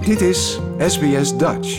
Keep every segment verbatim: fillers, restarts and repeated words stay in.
Dit is S B S Dutch.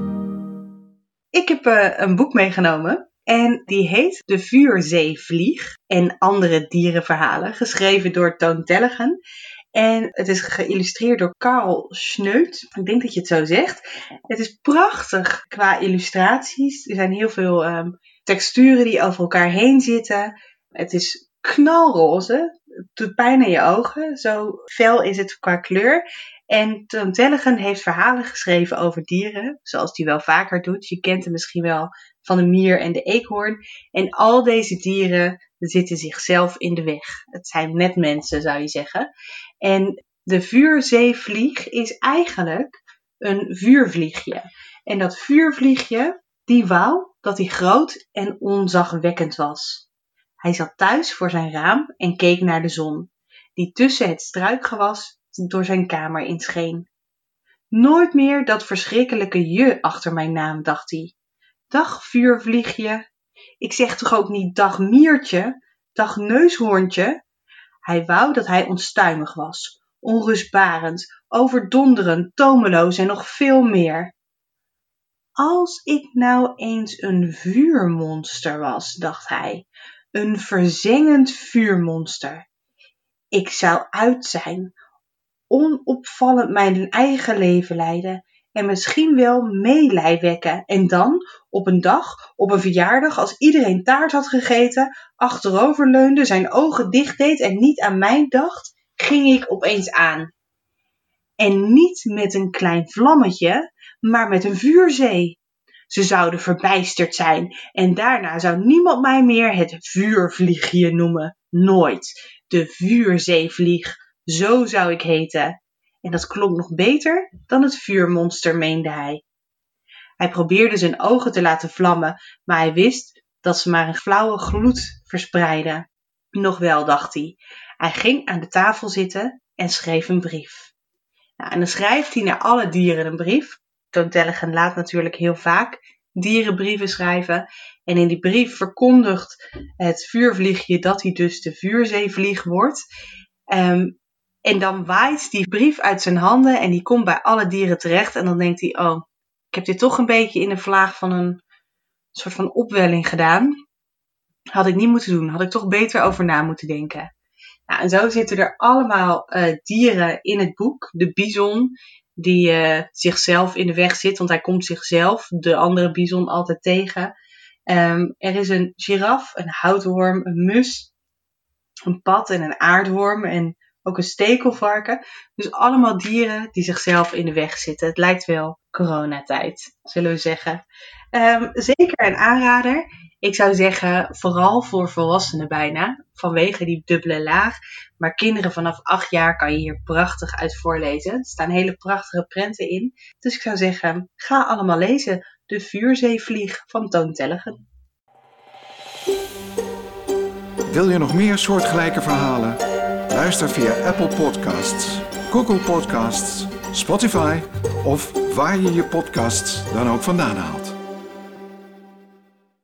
Ik heb uh, een boek meegenomen en die heet De Vuurzeevlieg en andere dierenverhalen, geschreven door Toon Tellegen. En het is geïllustreerd door Karel Schneut. Ik denk dat je het zo zegt. Het is prachtig qua illustraties. Er zijn heel veel um, texturen die over elkaar heen zitten. Het is knalroze. Het doet pijn aan je ogen. Zo fel is het qua kleur. En Toon Tellegen heeft verhalen geschreven over dieren, zoals hij wel vaker doet. Je kent hem misschien wel van de mier en de eekhoorn. En al deze dieren zitten zichzelf in de weg. Het zijn net mensen, zou je zeggen. En de vuurzeevlieg is eigenlijk een vuurvliegje. En dat vuurvliegje, die wou dat hij groot en onzagwekkend was. Hij zat thuis voor zijn raam en keek naar de zon, die tussen het struikgewas door zijn kamer inscheen. Nooit meer dat verschrikkelijke je achter mijn naam, dacht hij. Dag vuurvliegje. Ik zeg toch ook niet dag miertje, dag neushoorntje? Hij wou dat hij onstuimig was, onrustbarend, overdonderend, tomeloos en nog veel meer. Als ik nou eens een vuurmonster was, dacht hij, een verzengend vuurmonster. Ik zou uit zijn, onopvallend mijn eigen leven leiden en misschien wel meelij wekken. En dan, op een dag, op een verjaardag, als iedereen taart had gegeten, achteroverleunde, zijn ogen dicht deed en niet aan mij dacht, ging ik opeens aan. En niet met een klein vlammetje, maar met een vuurzee. Ze zouden verbijsterd zijn en daarna zou niemand mij meer het vuurvliegje noemen. Nooit. De vuurzeevlieg. Zo zou ik heten. En dat klonk nog beter dan het vuurmonster, meende hij. Hij probeerde zijn ogen te laten vlammen, maar hij wist dat ze maar een flauwe gloed verspreidden. Nog wel, dacht hij. Hij ging aan de tafel zitten en schreef een brief. Nou, en dan schrijft hij naar alle dieren een brief. Toon Tellegen laat natuurlijk heel vaak dierenbrieven schrijven. En in die brief verkondigt het vuurvliegje dat hij dus de vuurzeevlieg wordt. Um, En dan waait die brief uit zijn handen en die komt bij alle dieren terecht. En dan denkt hij, oh, ik heb dit toch een beetje in de vlaag van een soort van opwelling gedaan. Had ik niet moeten doen, had ik toch beter over na moeten denken. Nou, en zo zitten er allemaal uh, dieren in het boek. De bison die uh, zichzelf in de weg zit, want hij komt zichzelf, de andere bison, altijd tegen. Um, er is een giraf, een houtworm, een mus, een pad en een aardworm en ook een stekelvarken. Dus allemaal dieren die zichzelf in de weg zitten. Het lijkt wel coronatijd, zullen we zeggen. Um, zeker een aanrader. Ik zou zeggen, vooral voor volwassenen bijna. Vanwege die dubbele laag. Maar kinderen vanaf acht jaar kan je hier prachtig uit voorlezen. Er staan hele prachtige prenten in. Dus ik zou zeggen, ga allemaal lezen. De Vuurzeevlieg van Toon Tellegen. Wil je nog meer soortgelijke verhalen? Luister via Apple Podcasts, Google Podcasts, Spotify of waar je je podcasts dan ook vandaan haalt.